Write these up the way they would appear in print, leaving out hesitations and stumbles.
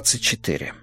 24.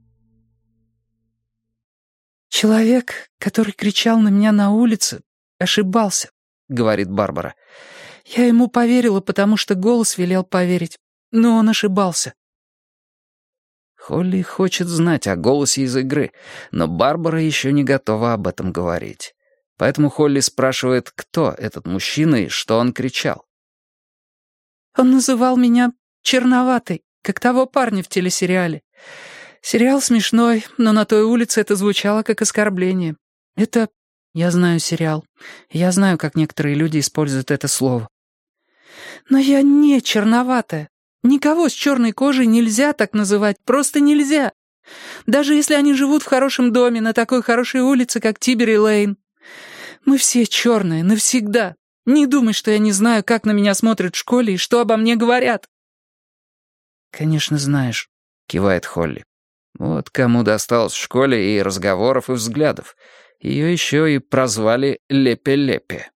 «Человек, который кричал на меня на улице, ошибался», — говорит Барбара. «Я ему поверила, потому что голос велел поверить, но он ошибался». Холли хочет знать о голосе из игры, но Барбара еще не готова об этом говорить. Поэтому Холли спрашивает, кто этот мужчина и что он кричал. «Он называл меня черноватой, как того парня в телесериале. Сериал смешной, но на той улице это звучало как оскорбление. Это... Я знаю сериал. Я знаю, как некоторые люди используют это слово. Но я не черноватая. Никого с черной кожей нельзя так называть, просто нельзя. Даже если они живут в хорошем доме на такой хорошей улице, как Тибери-Лейн. Мы все черные, навсегда. Не думай, что я не знаю, как на меня смотрят в школе и что обо мне говорят». «Конечно, знаешь», — кивает Холли. Вот кому досталось в школе и разговоров, и взглядов. Ее еще и прозвали Лепе-Лепе.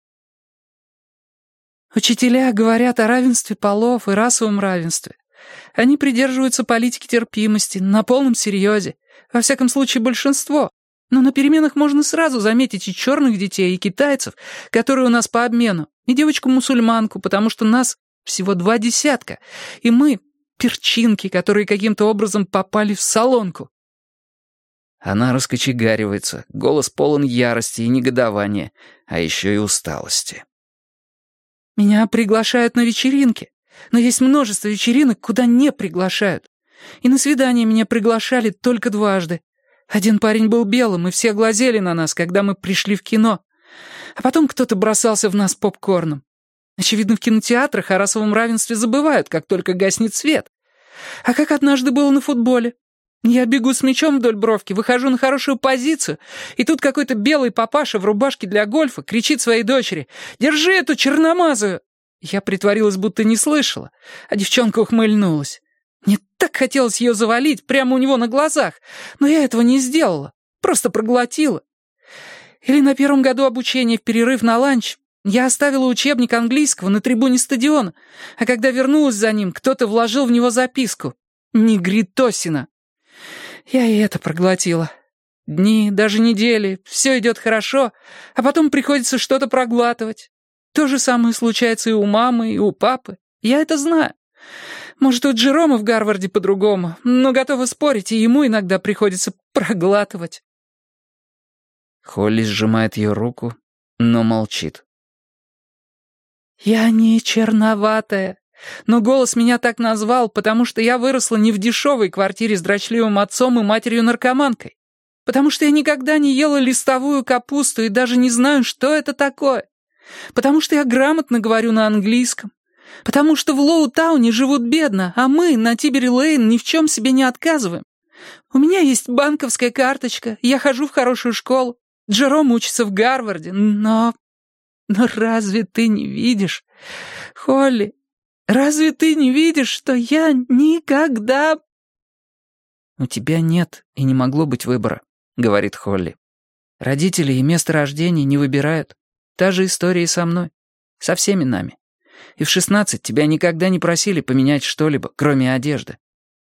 «Учителя говорят о равенстве полов и расовом равенстве. Они придерживаются политики терпимости, на полном серьезе. Во всяком случае, большинство. Но на переменах можно сразу заметить и черных детей, и китайцев, которые у нас по обмену, и девочку-мусульманку, потому что нас всего 2 десятка, и мы — перчинки, которые каким-то образом попали в солонку». Она раскочегаривается, голос полон ярости и негодования, а еще и усталости. «Меня приглашают на вечеринки, но есть множество вечеринок, куда не приглашают. И на свидание меня приглашали только 2 раза. Один парень был белым, и все глазели на нас, когда мы пришли в кино. А потом кто-то бросался в нас попкорном. Очевидно, в кинотеатрах о расовом равенстве забывают, как только гаснет свет. А как однажды было на футболе. Я бегу с мячом вдоль бровки, выхожу на хорошую позицию, и тут какой-то белый папаша в рубашке для гольфа кричит своей дочери: «Держи эту черномазую!» Я притворилась, будто не слышала, а девчонка ухмыльнулась. Мне так хотелось ее завалить прямо у него на глазах, но я этого не сделала, просто проглотила. Или на 1-м году обучения в перерыв на ланч я оставила учебник английского на трибуне стадиона, а когда вернулась за ним, кто-то вложил в него записку: «Негритосина». Я и это проглотила. Дни, даже недели, все идет хорошо, а потом приходится что-то проглатывать. То же самое случается и у мамы, и у папы. Я это знаю. Может, у Джерома в Гарварде по-другому, но готова спорить, и ему иногда приходится проглатывать. Холли сжимает ее руку, но молчит. «Я не черноватая, но голос меня так назвал, потому что я выросла не в дешевой квартире с дрочливым отцом и матерью-наркоманкой, потому что я никогда не ела листовую капусту и даже не знаю, что это такое, потому что я грамотно говорю на английском, потому что в Лоу-тауне живут бедно, а мы на Тибери-Лейн ни в чем себе не отказываем. У меня есть банковская карточка, я хожу в хорошую школу, Джером учится в Гарварде, но разве ты не видишь, Холли, разве ты не видишь, что я никогда...» «У тебя нет и не могло быть выбора», — говорит Холли. «Родители и место рождения не выбирают. Та же история и со мной. Со всеми нами. И в 16 тебя никогда не просили поменять что-либо, кроме одежды».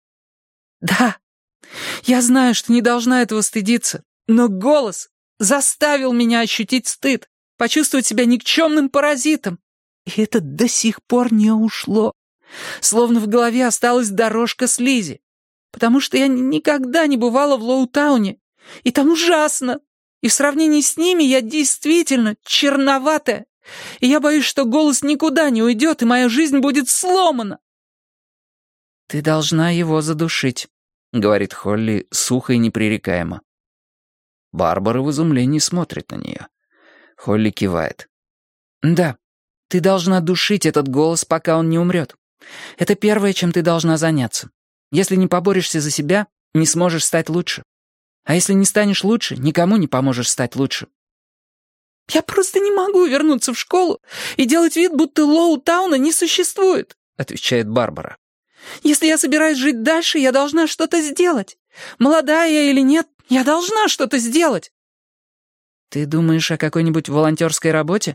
«Да, я знаю, что не должна этого стыдиться, но голос заставил меня ощутить стыд, почувствовать себя никчемным паразитом. И это до сих пор не ушло. Словно в голове осталась дорожка слизи. Потому что я никогда не бывала в Лоу-тауне. И там ужасно. И в сравнении с ними я действительно черноватая. И я боюсь, что голос никуда не уйдет, и моя жизнь будет сломана». «Ты должна его задушить», — говорит Холли сухо и непререкаемо. Барбара в изумлении смотрит на нее. Холли кивает. «Да, ты должна душить этот голос, пока он не умрет. Это первое, чем ты должна заняться. Если не поборешься за себя, не сможешь стать лучше. А если не станешь лучше, никому не поможешь стать лучше». «Я просто не могу вернуться в школу и делать вид, будто Лоу-тауна не существует», — отвечает Барбара. «Если я собираюсь жить дальше, я должна что-то сделать. Молодая я или нет, я должна что-то сделать». «Ты думаешь о какой-нибудь волонтерской работе?»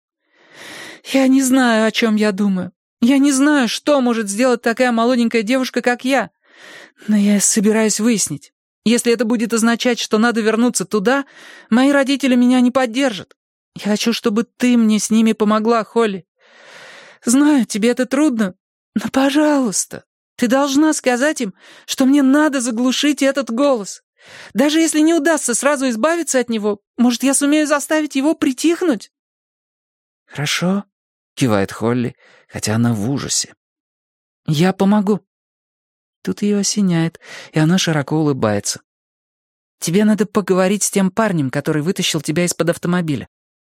«Я не знаю, о чем я думаю. Я не знаю, что может сделать такая молоденькая девушка, как я. Но я собираюсь выяснить. Если это будет означать, что надо вернуться туда, мои родители меня не поддержат. Я хочу, чтобы ты мне с ними помогла, Холли. Знаю, тебе это трудно, но, пожалуйста, ты должна сказать им, что мне надо заглушить этот голос. Даже если не удастся сразу избавиться от него, может, я сумею заставить его притихнуть?» «Хорошо», — кивает Холли, хотя она в ужасе. «Я помогу». Тут ее осеняет, и она широко улыбается. «Тебе надо поговорить с тем парнем, который вытащил тебя из-под автомобиля.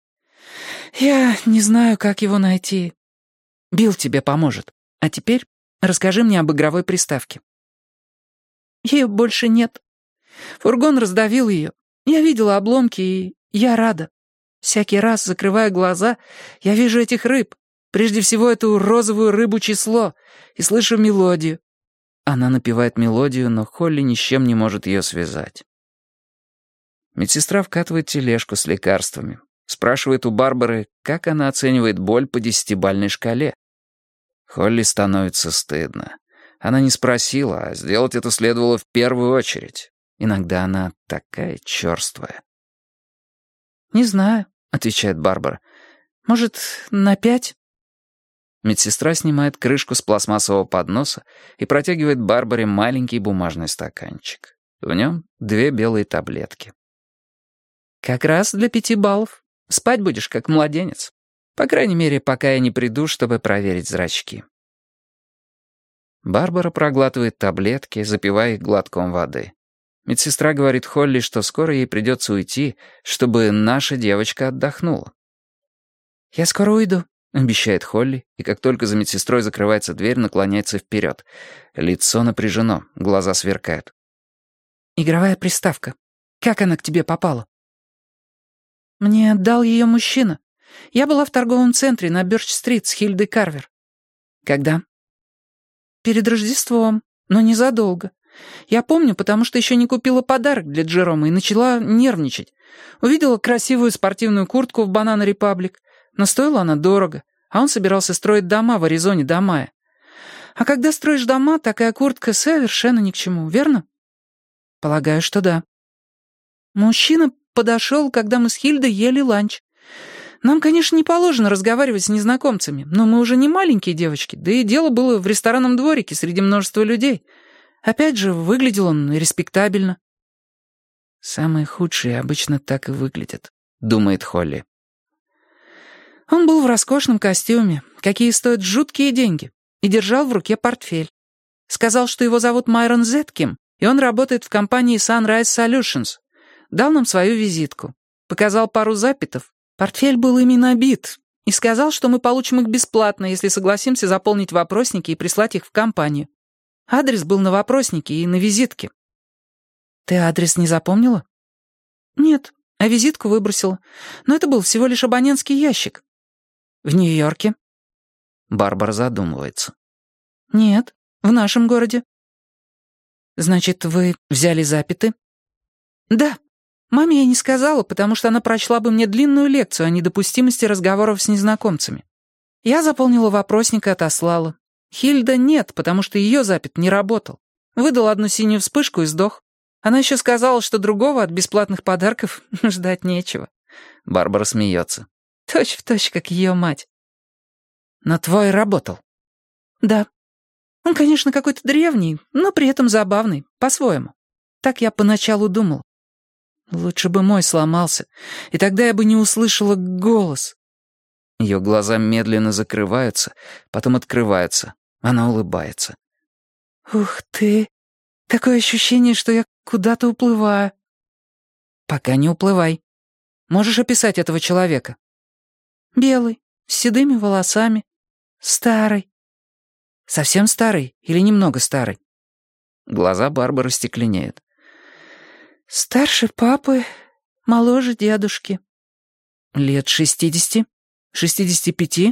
Я не знаю, как его найти. Билл тебе поможет. А теперь расскажи мне об игровой приставке». «Ее больше нет. Фургон раздавил ее. Я видела обломки, и я рада. Всякий раз, закрывая глаза, я вижу этих рыб. Прежде всего, эту розовую рыбу-число, и слышу мелодию». Она напевает мелодию, но Холли ни с чем не может ее связать. Медсестра вкатывает тележку с лекарствами. Спрашивает у Барбары, как она оценивает боль по 10-бальной шкале. Холли становится стыдно. Она не спросила, а сделать это следовало в первую очередь. Иногда она такая чёрствая. «Не знаю», — отвечает Барбара. «Может, на 5?» Медсестра снимает крышку с пластмассового подноса и протягивает Барбаре маленький бумажный стаканчик. В нем 2 белые таблетки. «Как раз для 5 баллов. Спать будешь, как младенец. По крайней мере, пока я не приду, чтобы проверить зрачки». Барбара проглатывает таблетки, запивая их глотком воды. Медсестра говорит Холли, что скоро ей придется уйти, чтобы наша девочка отдохнула. «Я скоро уйду», — обещает Холли, и как только за медсестрой закрывается дверь, наклоняется вперед. Лицо напряжено, глаза сверкают. «Игровая приставка. Как она к тебе попала?» «Мне дал ее мужчина. Я была в торговом центре на Бёрч-стрит с Хильдой Карвер». «Когда?» «Перед Рождеством, но незадолго. Я помню, потому что еще не купила подарок для Джерома и начала нервничать. Увидела красивую спортивную куртку в Банана Репаблик, но стоила она дорого, а он собирался строить дома в Аризоне до мая. А когда строишь дома, такая куртка совершенно ни к чему, верно?» «Полагаю, что да». Мужчина подошел, когда мы с Хильдой ели ланч. Нам, конечно, не положено разговаривать с незнакомцами, но мы уже не маленькие девочки, да и дело было в ресторанном дворике среди множества людей. Опять же, выглядел он респектабельно. «Самые худшие обычно так и выглядят», — думает Холли. Он был в роскошном костюме, какие стоят жуткие деньги, и держал в руке портфель. Сказал, что его зовут Майрон Зетким, и он работает в компании Sunrise Solutions. Дал нам свою визитку. Показал пару запитов. Портфель был ими набит. И сказал, что мы получим их бесплатно, если согласимся заполнить вопросники и прислать их в компанию. Адрес был на вопроснике и на визитке. «Ты адрес не запомнила?» «Нет, а визитку выбросила. Но это был всего лишь абонентский ящик». «В Нью-Йорке?» Барбара задумывается. «Нет, в нашем городе». «Значит, вы взяли запиты?» «Да. Маме я не сказала, потому что она прочла бы мне длинную лекцию о недопустимости разговоров с незнакомцами. Я заполнила вопросник и отослала. Хильда нет, потому что ее запит не работал. Выдал одну синюю вспышку и сдох. Она еще сказала, что другого от бесплатных подарков ждать нечего». Барбара смеется. Точь в точь, как ее мать. «Но твой работал?» «Да. Он, конечно, какой-то древний, но при этом забавный, по-своему. Так я поначалу думал. Лучше бы мой сломался, и тогда я бы не услышала голос». Ее глаза медленно закрываются, потом открываются. Она улыбается. «Ух ты! Такое ощущение, что я куда-то уплываю». «Пока не уплывай. Можешь описать этого человека?» «Белый, с седыми волосами, старый». «Совсем старый или немного старый?» Глаза Барбары стекленеют. «Старше папы, моложе дедушки». «Лет 60? 65?»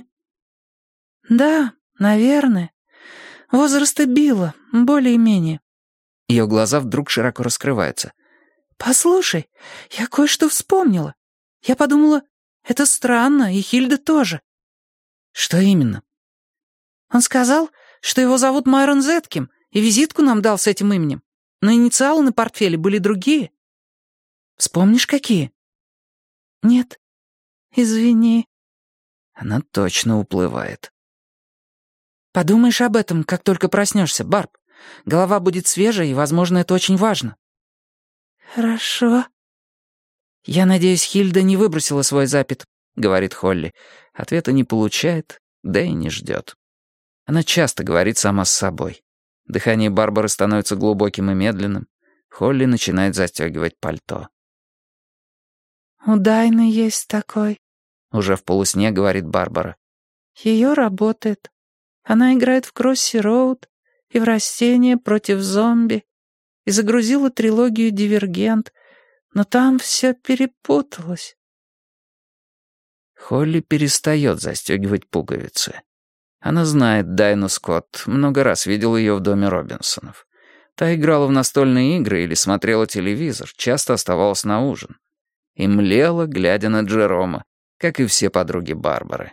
«Да, наверное. Возраста Билла, более-менее». Ее глаза вдруг широко раскрываются. «Послушай, я кое-что вспомнила. Я подумала, это странно, и Хильда тоже». «Что именно?» «Он сказал, что его зовут Майрон Зетким, И визитку нам дал с этим именем. Но инициалы на портфеле были другие. Вспомнишь, какие? Нет. Извини. Она точно уплывает. Подумаешь об этом, как только проснешься, Барб. Голова будет свежая, и, возможно, это очень важно. Хорошо. Я надеюсь, Хильда не выбросила свой запит, говорит Холли. Ответа не получает, да и не ждет. Она часто говорит сама с собой. Дыхание Барбары становится глубоким и медленным. Холли начинает застегивать пальто. «У Дайны есть такой», — уже в полусне говорит Барбара. «Ее работает. Она играет в Кросси-Роуд и в Растения против зомби, и загрузила трилогию «Дивергент», но там все перепуталось». Холли перестает застегивать пуговицы. Она знает Дайну Скотт, много раз видел ее в доме Робинсонов. Та играла в настольные игры или смотрела телевизор, часто оставалась на ужин. И млела, глядя на Джерома, как и все подруги Барбары.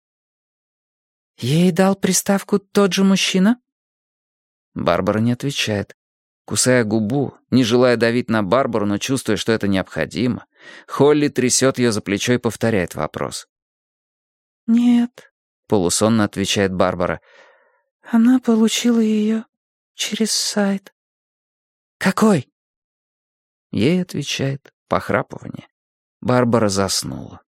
«Ей дал приставку тот же мужчина?» Барбара не отвечает. Кусая губу, не желая давить на Барбару, но чувствуя, что это необходимо, Холли трясет ее за плечо и повторяет вопрос. «Нет», — полусонно отвечает Барбара. «Она получила ее через сайт». «Какой?» Ей отвечает похрапывание. Барбара заснула.